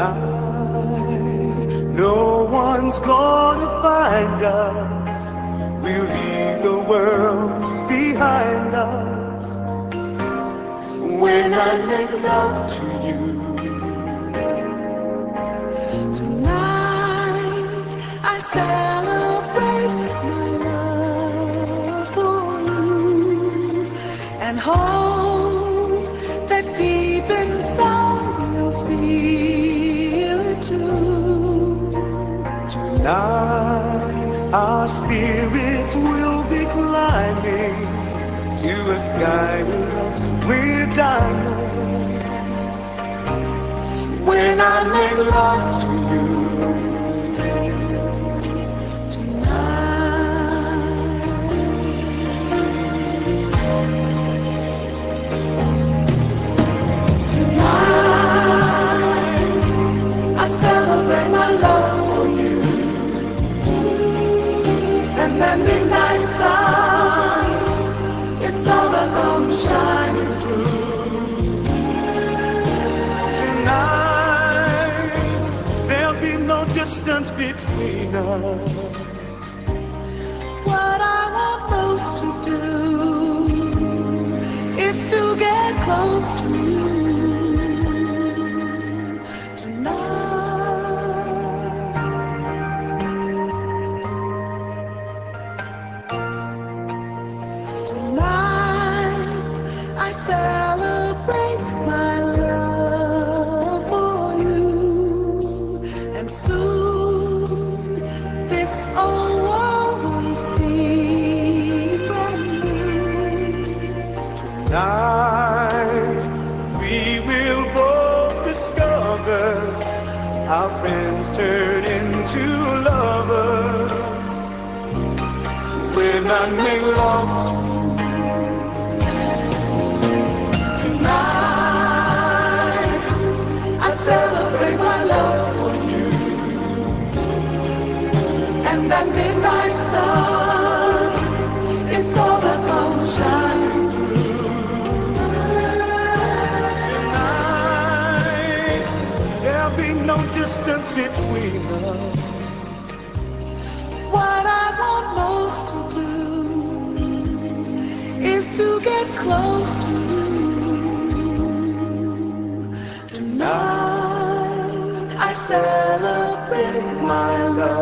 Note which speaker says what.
Speaker 1: Tonight, no one's gonna find us. We'll leave the world behind us. When I make love to you.
Speaker 2: Tonight, I celebrate my love for you and hope that deep inside you'll feel it too.
Speaker 1: Tonight, our spirits will be climbing to a sky with diamonds. When I make love to you.
Speaker 2: I celebrate my love for you, and that midnight sun is gonna come shining through.
Speaker 1: Tonight, there'll be no distance between us.
Speaker 2: What I want most to do is to get close to you. Celebrate my love for you, and soon this old world will seem brand new.
Speaker 1: Tonight, we will both discover our friends turn into lovers. When I make love to you.
Speaker 2: Tonight, I celebrate my love for you, and that midnight sun is gonna come shining through.
Speaker 1: Tonight, there'll be no distance between us.
Speaker 2: What I want most to do is to get close to you. Tonight, I celebrate my love.